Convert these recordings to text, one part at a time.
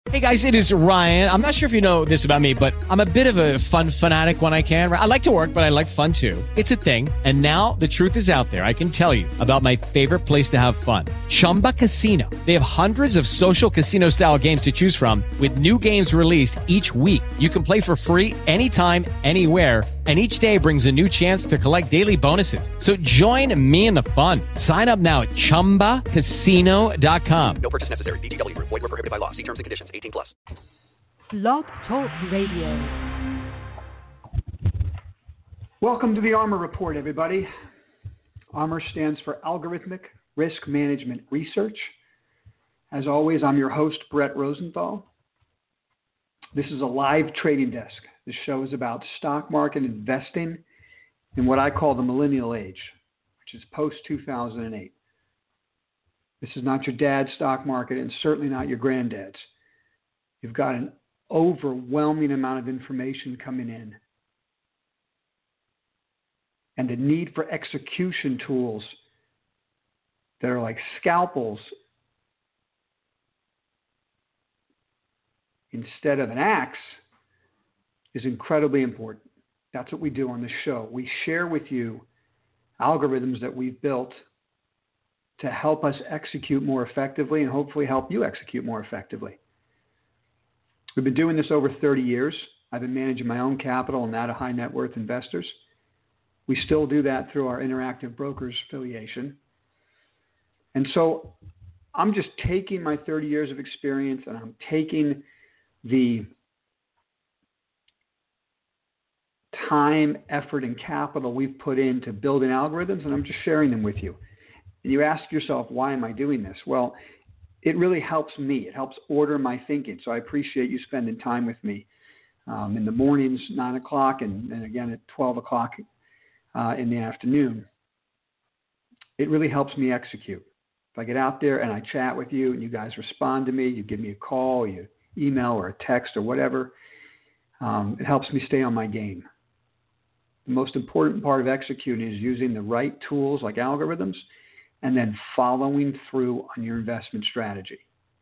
Hey guys, it is Ryan. I'm not sure if you know this about me, but I'm a bit of a fun fanatic when I can. I like to work, but I like fun too. It's a thing. And now the truth is out there. I can tell you about my favorite place to have fun. Chumba Casino. They have hundreds of social casino style games to choose from with new games released each week. You can play for free anytime, anywhere. And each day brings a new chance to collect daily bonuses. So join me in the fun. Sign up now at ChumbaCasino.com. No purchase necessary. VGW. Void where prohibited by law. See terms and conditions. 18+. Blog Talk Radio. Welcome to the ARMOR Report, everybody. ARMOR stands for Algorithmic Risk Management Research. As always, I'm your host, Brett Rosenthal. This is a live trading desk. This show is about stock market investing in what I call the millennial age, which is post-2008. This is not your dad's stock market and certainly not your granddad's. You've got an overwhelming amount of information coming in. And the need for execution tools that are like scalpels instead of an axe is incredibly important. That's what we do on this show. We share with you algorithms that we've built to help us execute more effectively and hopefully help you execute more effectively. We've been doing this over 30 years. I've been managing my own capital and that of high net worth investors. We still do that through our Interactive Brokers affiliation. And so I'm just taking my 30 years of experience and I'm taking the time, effort, and capital we've put into building algorithms, and I'm just sharing them with you. And you ask yourself, why am I doing this? Well, it really helps me. It helps order my thinking. So I appreciate you spending time with me in the mornings, 9 o'clock, and again at 12 o'clock in the afternoon. It really helps me execute. If I get out there and I chat with you and you guys respond to me, you give me a call, you email or a text or whatever, it helps me stay on my game. The most important part of executing is using the right tools like algorithms and then following through on your investment strategy.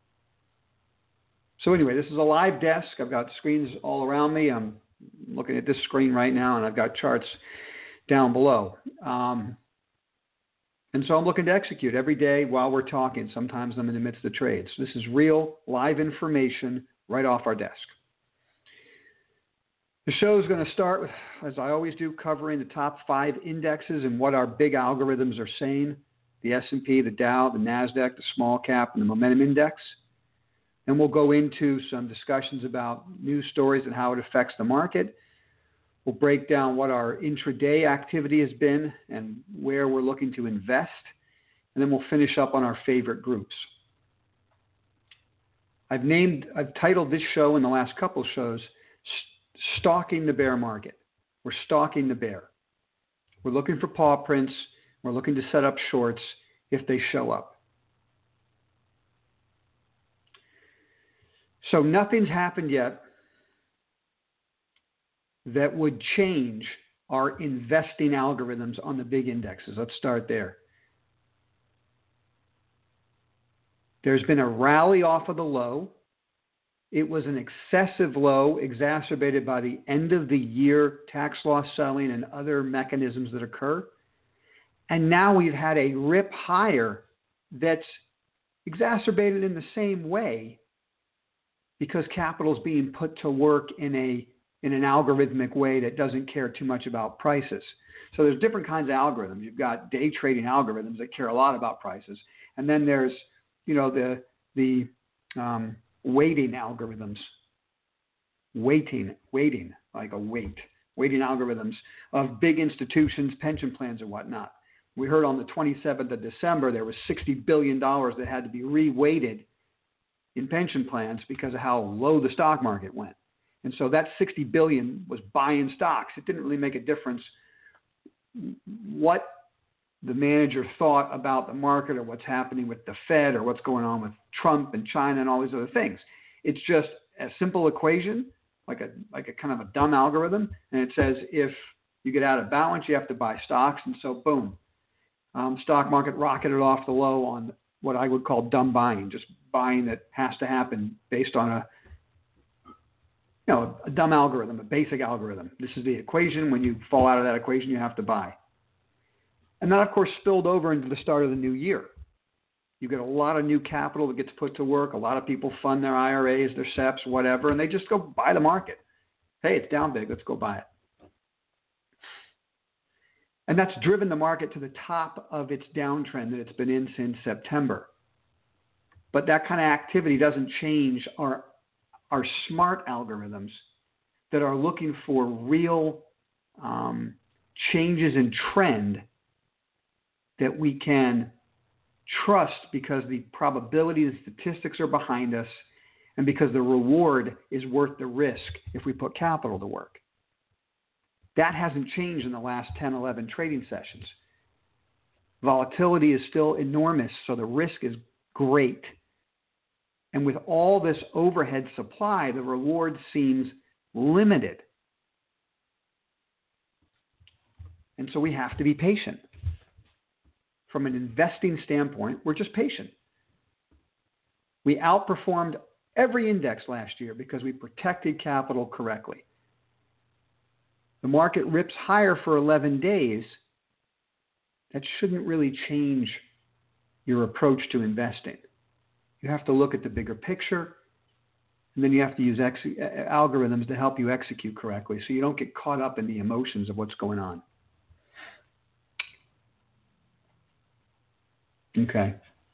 So anyway, this is a live desk. I've got screens all around me. I'm looking at this screen right now, and I've got charts down below. And so I'm looking to execute every day while we're talking. Sometimes I'm in the midst of trades. This is real, live information right off our desk. The show is going to start with, as I always do, covering the top 5 indexes and what our big algorithms are saying. The S&P, the Dow, the NASDAQ, the small cap, and the momentum index. And we'll go into some discussions about news stories and how it affects the market. We'll break down what our intraday activity has been and where we're looking to invest. And then we'll finish up on our favorite groups. I've titled this show in the last couple of shows, Stalking the Bear Market. We're stalking the bear. We're looking for paw prints. We're looking to set up shorts if they show up. So nothing's happened yet that would change our investing algorithms on the big indexes. Let's start there. There's been a rally off of the low. It was an excessive low exacerbated by the end of the year tax loss selling and other mechanisms that occur. And now we've had a rip higher that's exacerbated in the same way because capital is being put to work in an algorithmic way that doesn't care too much about prices. So there's different kinds of algorithms. You've got day trading algorithms that care a lot about prices. And then there's, the weighting algorithms, weighting, like a weight, weighting algorithms of big institutions, pension plans, and whatnot. We heard on the 27th of December there was $60 billion that had to be reweighted in pension plans because of how low the stock market went. And so that $60 billion was buying stocks. It didn't really make a difference what the manager thought about the market or what's happening with the Fed or what's going on with Trump and China and all these other things. It's just a simple equation, like a kind of a dumb algorithm, and it says if you get out of balance, you have to buy stocks, and so boom, stock market rocketed off the low on what I would call dumb buying, just buying that has to happen based on a dumb algorithm, a basic algorithm. This is the equation. When you fall out of that equation, you have to buy. And that, of course, spilled over into the start of the new year. You get a lot of new capital that gets put to work. A lot of people fund their IRAs, their SEPs, whatever, and they just go buy the market. Hey, it's down big. Let's go buy it. And that's driven the market to the top of its downtrend that it's been in since September. But that kind of activity doesn't change our smart algorithms that are looking for real changes in trend that we can trust because the probability and statistics are behind us and because the reward is worth the risk if we put capital to work. That hasn't changed in the last 10, 11 trading sessions. Volatility is still enormous, so the risk is great. And with all this overhead supply, the reward seems limited. And so we have to be patient. From an investing standpoint, we're just patient. We outperformed every index last year because we protected capital correctly. The market rips higher for 11 days. That shouldn't really change your approach to investing. You have to look at the bigger picture, and then you have to use algorithms to help you execute correctly so you don't get caught up in the emotions of what's going on. Okay.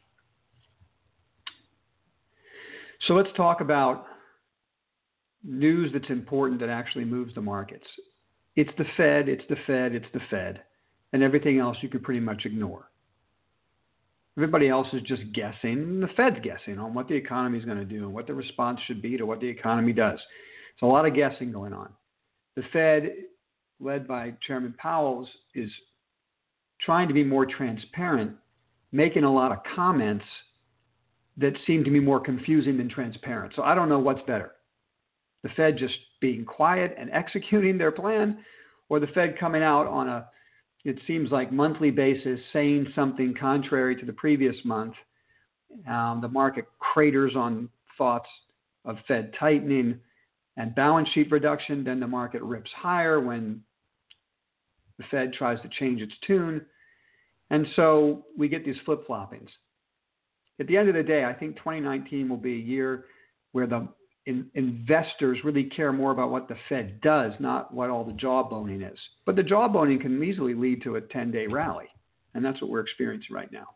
So let's talk about news that's important that actually moves the markets. It's the Fed, it's the Fed, it's the Fed, and everything else you can pretty much ignore. Everybody else is just guessing, and the Fed's guessing on what the economy is going to do and what the response should be to what the economy does. There's a lot of guessing going on. The Fed, led by Chairman Powell, is trying to be more transparent, making a lot of comments that seem to be more confusing than transparent. So I don't know what's better. The Fed just being quiet and executing their plan, or the Fed coming out on a, it seems like, monthly basis, saying something contrary to the previous month. The market craters on thoughts of Fed tightening and balance sheet reduction. Then the market rips higher when the Fed tries to change its tune. And so we get these flip-floppings. At the end of the day, I think 2019 will be a year where the investors really care more about what the Fed does, not what all the jawboning is. But the jawboning can easily lead to a 10-day rally, and that's what we're experiencing right now.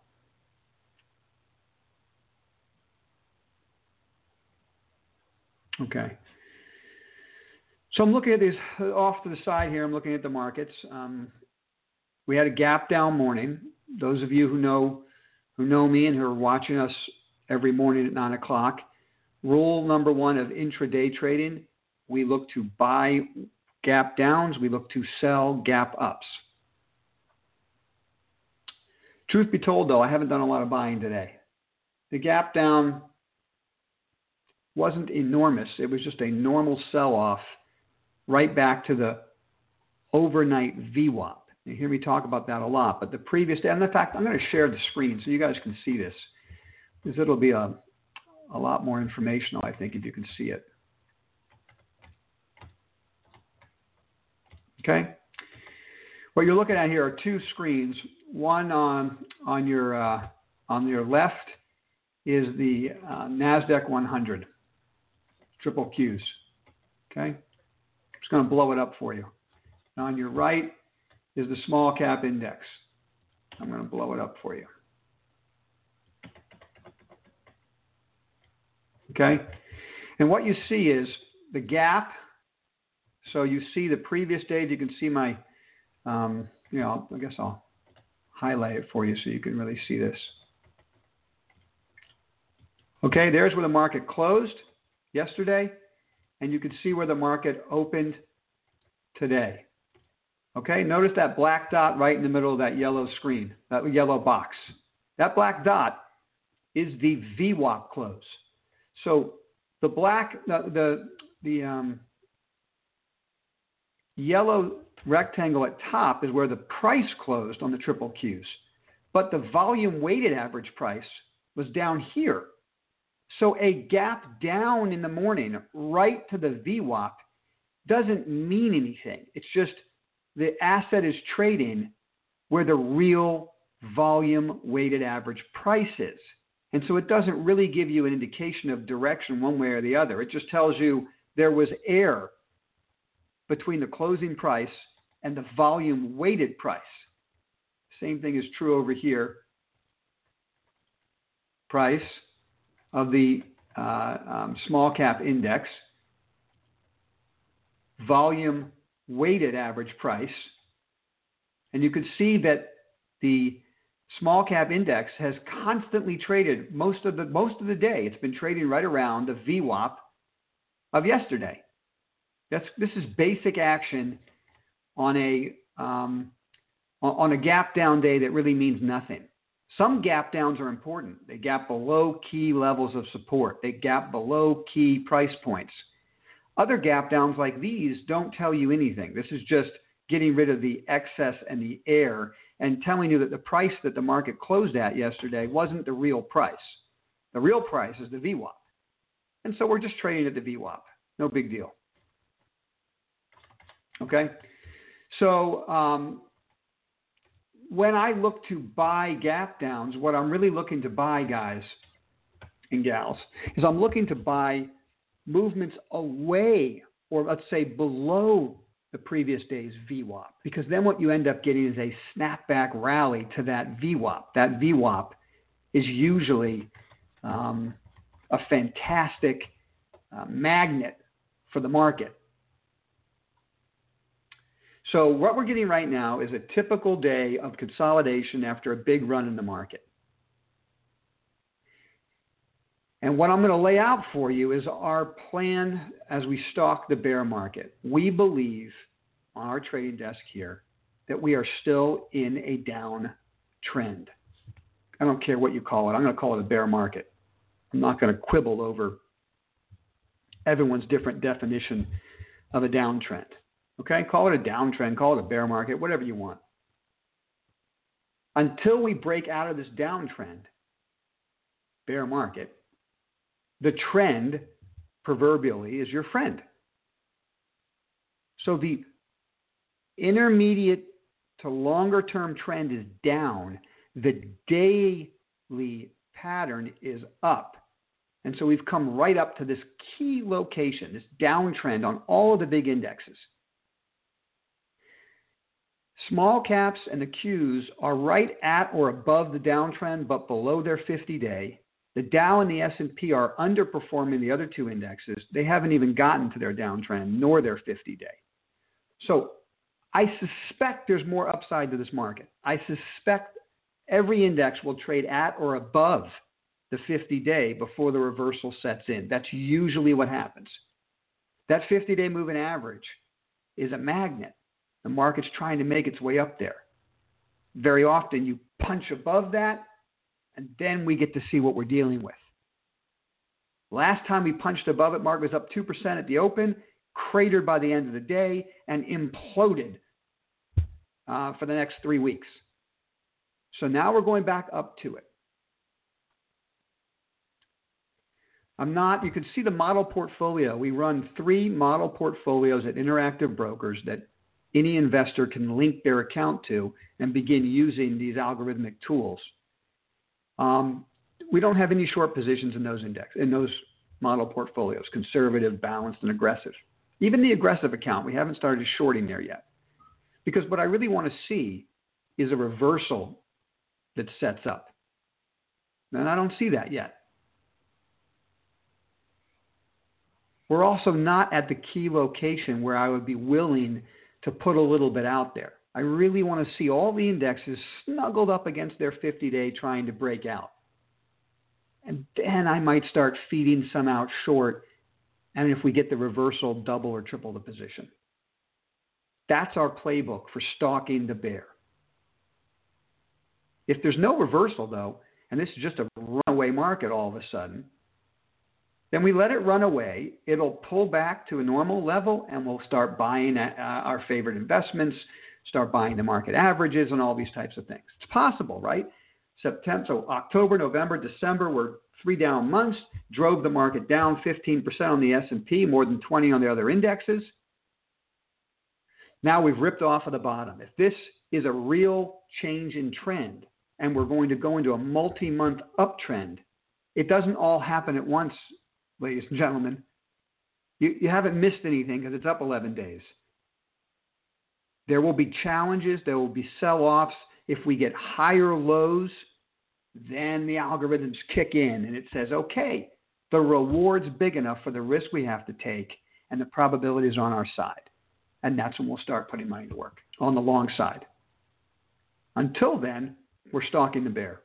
Okay. So I'm looking at these off to the side here. I'm looking at the markets. We had a gap down morning. Those of you who know me and who are watching us every morning at 9 o'clock, rule number one of intraday trading, we look to buy gap downs, we look to sell gap ups. Truth be told, though, I haven't done a lot of buying today. The gap down wasn't enormous. It was just a normal sell-off right back to the overnight VWAP. You hear me talk about that a lot. But the previous day, and in fact, I'm going to share the screen so you guys can see this, because it'll be a lot more informational, I think, if you can see it. Okay? What you're looking at here are two screens. One on your left is the NASDAQ 100, triple Qs. Okay? I'm just going to blow it up for you. And on your right is the small cap index. I'm going to blow it up for you. Okay? And what you see is the gap. So you see the previous day. You can see my, I guess I'll highlight it for you so you can really see this. Okay, there's where the market closed yesterday, and you can see where the market opened today. Okay, notice that black dot right in the middle of that yellow screen, that yellow box. That black dot is the VWAP close. So the yellow rectangle at top is where the price closed on the triple Qs. But the volume weighted average price was down here. So a gap down in the morning right to the VWAP doesn't mean anything. It's just the asset is trading where the real volume weighted average price is. And so it doesn't really give you an indication of direction one way or the other. It just tells you there was air between the closing price and the volume weighted price. Same thing is true over here. Price of the small cap index, volume weighted average price. And you can see that the small cap index has constantly traded most of the day. It's been trading right around the VWAP of yesterday. This is basic action on a gap down day that really means nothing. Some gap downs are important. They gap below key levels of support. They gap below key price points. Other gap downs like these don't tell you anything. This is just getting rid of the excess and the air and telling you that the price that the market closed at yesterday wasn't the real price. The real price is the VWAP. And so we're just trading at the VWAP. No big deal. Okay? So when I look to buy gap downs, what I'm really looking to buy, guys and gals, is I'm looking to buy movements away, or let's say below, the previous day's VWAP, because then what you end up getting is a snapback rally to that VWAP. That VWAP is usually a fantastic magnet for the market. So what we're getting right now is a typical day of consolidation after a big run in the market. And what I'm going to lay out for you is our plan as we stalk the bear market. We believe on our trading desk here that we are still in a down trend. I don't care what you call it. I'm going to call it a bear market. I'm not going to quibble over everyone's different definition of a downtrend. Okay? Call it a downtrend, call it a bear market, whatever you want. Until we break out of this downtrend, bear market, the trend, proverbially, is your friend. So the intermediate to longer term trend is down. The daily pattern is up. And so we've come right up to this key location, this downtrend on all of the big indexes. Small caps and the Qs are right at or above the downtrend, but below their 50-day. The Dow and the S&P are underperforming the other two indexes. They haven't even gotten to their downtrend, nor their 50-day. So I suspect there's more upside to this market. I suspect every index will trade at or above the 50-day before the reversal sets in. That's usually what happens. That 50-day moving average is a magnet. The market's trying to make its way up there. Very often you punch above that, and then we get to see what we're dealing with. Last time we punched above it, market was up 2% at the open, cratered by the end of the day, and imploded for the next 3 weeks. So now we're going back up to it. You can see the model portfolio. We run 3 model portfolios at Interactive Brokers that any investor can link their account to and begin using these algorithmic tools. We don't have any short positions in those model portfolios, conservative, balanced, and aggressive. Even the aggressive account, we haven't started shorting there yet. Because what I really want to see is a reversal that sets up. And I don't see that yet. We're also not at the key location where I would be willing to put a little bit out there. I really want to see all the indexes snuggled up against their 50-day trying to break out. And then I might start feeding some out short, and if we get the reversal, double or triple the position. That's our playbook for stalking the bear. If there's no reversal, though, and this is just a runaway market all of a sudden, then we let it run away. It'll pull back to a normal level, and we'll start buying our favorite investments, start buying the market averages and all these types of things. It's possible, right? September, so October, November, December were 3 down months, drove the market down 15% on the S&P, more than 20 on the other indexes. Now we've ripped off of the bottom. If this is a real change in trend and we're going to go into a multi-month uptrend, it doesn't all happen at once, ladies and gentlemen. You haven't missed anything because it's up 11 days. There will be challenges. There will be sell-offs. If we get higher lows, then the algorithms kick in and it says, okay, the reward's big enough for the risk we have to take and the probability is on our side. And that's when we'll start putting money to work on the long side. Until then, we're stalking the bear.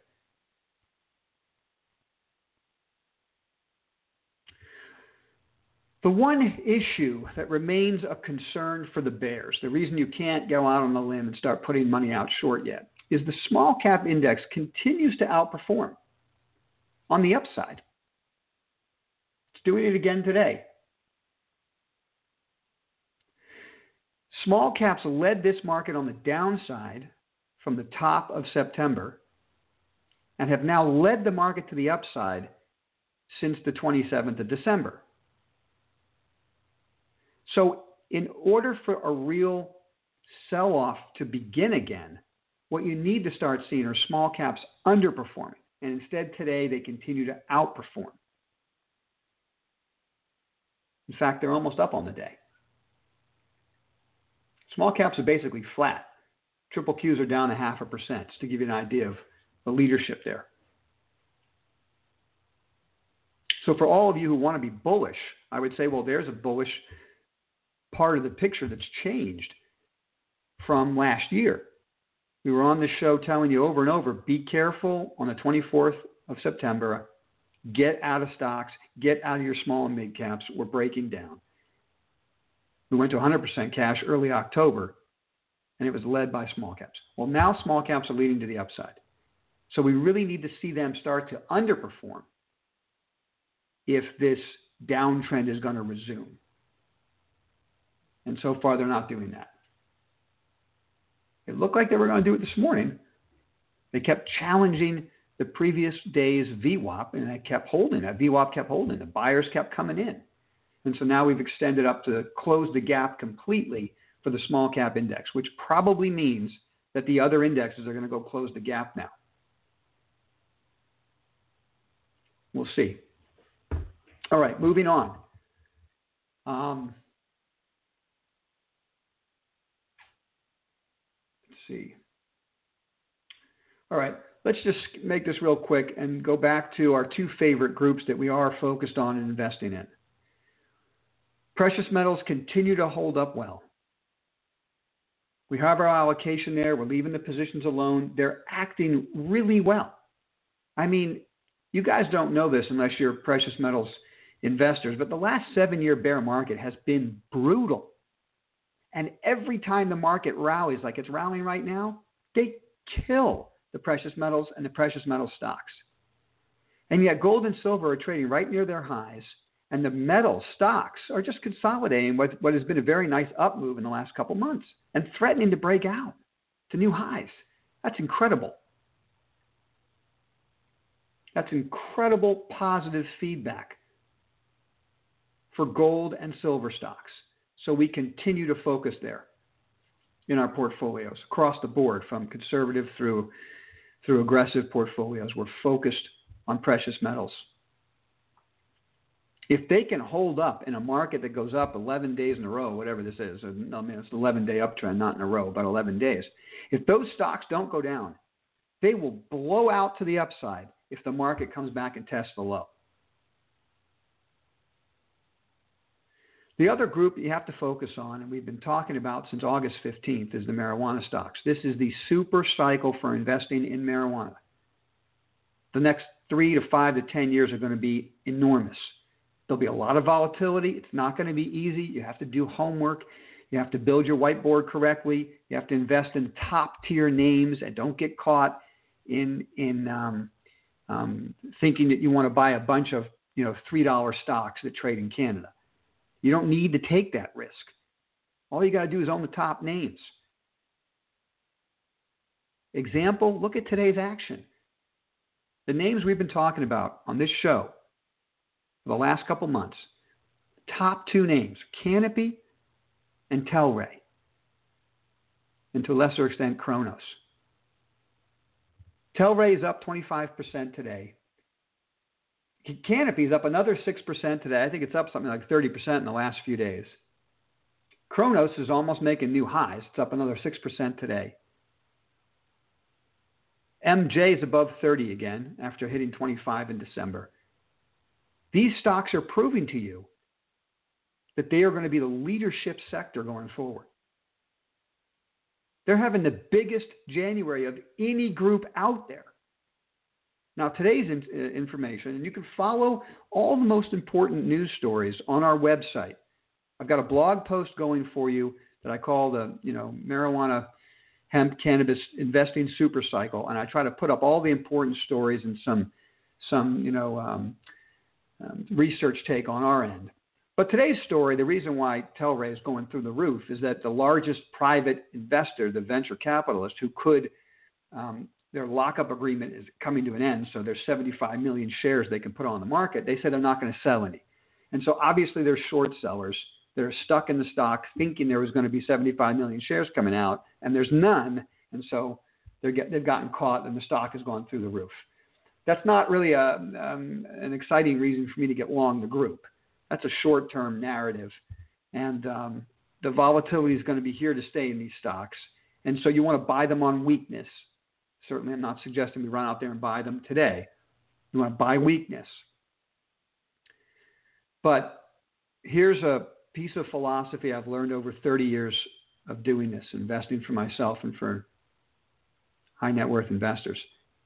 The one issue that remains a concern for the bears, the reason you can't go out on a limb and start putting money out short yet, is the small cap index continues to outperform on the upside. It's doing it again today. Small caps led this market on the downside from the top of September and have now led the market to the upside since the 27th of December. So in order for a real sell-off to begin again, what you need to start seeing are small caps underperforming. And instead today they continue to outperform. In fact, they're almost up on the day. Small caps are basically flat. Triple Qs are down 0.5%, just to give you an idea of the leadership there. So for all of you who want to be bullish, I would say, well, there's a bullish part of the picture that's changed from last year. We were on the show telling you over and over, be careful on the 24th of September. Get out of stocks. Get out of your small and mid caps. We're breaking down. We went to 100% cash early October, and it was led by small caps. Well, now small caps are leading to the upside. So we really need to see them start to underperform if this downtrend is going to resume. And so far, they're not doing that. It looked like they were going to do it this morning. They kept challenging the previous day's VWAP, and they kept holding that. VWAP kept holding. The buyers kept coming in. And so now we've extended up to close the gap completely for the small cap index, which probably means that the other indexes are going to go close the gap now. We'll see. All right, moving on. Let's see. All right, let's just make this real quick and go back to our two favorite groups that we are focused on and investing in. Precious metals continue to hold up well. We have our allocation there. We're leaving the positions alone. They're acting really well. I mean, you guys don't know this unless you're precious metals investors, but the last 7-year bear market has been brutal. And every time the market rallies like it's rallying right now, they kill the precious metals and the precious metal stocks. And yet gold and silver are trading right near their highs. And the metal stocks are just consolidating what has been a very nice up move in the last couple months and threatening to break out to new highs. That's incredible. That's incredible positive feedback for gold and silver stocks. So we continue to focus there in our portfolios across the board, from conservative through aggressive portfolios. We're focused on precious metals. If they can hold up in a market that goes up 11 days in a row, whatever this is, I mean, it's an 11-day uptrend, not in a row, but 11 days. If those stocks don't go down, they will blow out to the upside if the market comes back and tests the low. The other group you have to focus on, and we've been talking about since August 15th, is the marijuana stocks. This is the super cycle for investing in marijuana. The next 3 to 5 to 10 years are going to be enormous. There'll be a lot of volatility. It's not going to be easy. You have to do homework. You have to build your whiteboard correctly. You have to invest in top-tier names and don't get caught in thinking that you want to buy a bunch of $3 stocks that trade in Canada. You don't need to take that risk. All you got to do is own the top names. Example, look at today's action. the names we've been talking about on this show for the last couple months, top two names, Canopy and Telray, and to a lesser extent, Cronos. Telray is up 25% today. Canopy is up another 6% today. I think it's up something like 30% in the last few days. Cronos is almost making new highs. It's up another 6% today. MJ is above 30 again after hitting 25 in December. These stocks are proving to you that they are going to be the leadership sector going forward. They're having the biggest January of any group out there. Now, today's information, and you can follow all the most important news stories on our website. I've got a blog post going for you that I call the, marijuana, hemp, cannabis investing super cycle, and I try to put up all the important stories and some research take on our end. But today's story, the reason why Telray is going through the roof is that the largest private investor, the venture capitalist, who could, their lockup agreement is coming to an end, so there's 75 million shares they can put on the market. They said they're not going to sell any. And so obviously they're short sellers. They're stuck in the stock thinking there was going to be 75 million shares coming out, and there's none. And so they've gotten caught, and the stock has gone through the roof. That's not really an exciting reason for me to get long the group. That's a short-term narrative, and the volatility is going to be here to stay in these stocks. And so you want to buy them on weakness. Certainly, I'm not suggesting we run out there and buy them today. You want to buy weakness. But here's a piece of philosophy I've learned over 30 years of doing this, investing for myself and for high net worth investors.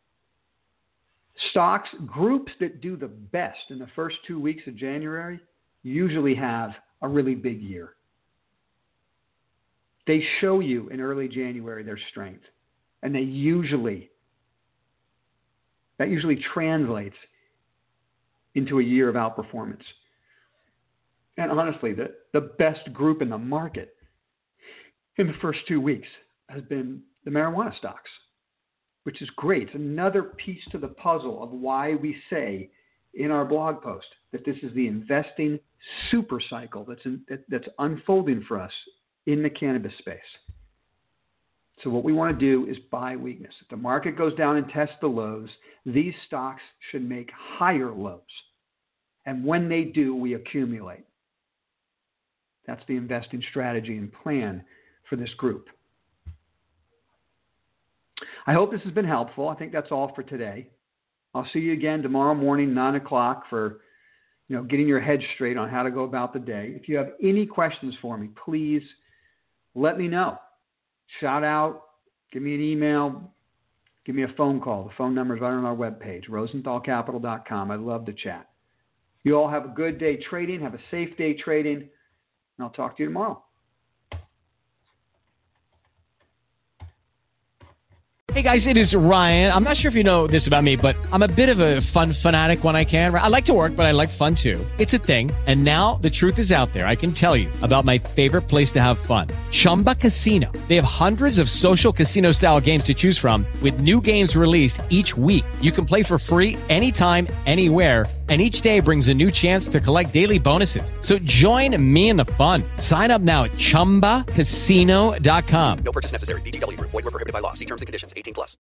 Stocks, groups that do the best in the first 2 weeks of January usually have a really big year. They show you in early January their strength, and that usually translates into a year of outperformance. And honestly, the best group in the market in the first 2 weeks has been the marijuana stocks, which is great. It's another piece to the puzzle of why we say in our blog post that this is the investing super cycle that's unfolding for us in the cannabis space. So what we want to do is buy weakness. If the market goes down and tests the lows, these stocks should make higher lows. And when they do, we accumulate. That's the investing strategy and plan for this group. I hope this has been helpful. I think that's all for today. I'll see you again tomorrow morning, 9 o'clock, for getting your head straight on how to go about the day. If you have any questions for me, please let me know. Shout out, give me an email, give me a phone call. The phone number is right on our webpage, rosenthalcapital.com. I'd love to chat. You all have a good day trading. Have a safe day trading. And I'll talk to you tomorrow. Hey guys, it is Ryan. I'm not sure if you know this about me, but I'm a bit of a fun fanatic when I can. I like to work, but I like fun too. It's a thing. And now the truth is out there. I can tell you about my favorite place to have fun. Chumba Casino. They have hundreds of social casino style games to choose from with new games released each week. You can play for free anytime, anywhere. And each day brings a new chance to collect daily bonuses. So join me in the fun. Sign up now at ChumbaCasino.com. No purchase necessary. VGW Group. Void where prohibited by law. See terms and conditions. 18+.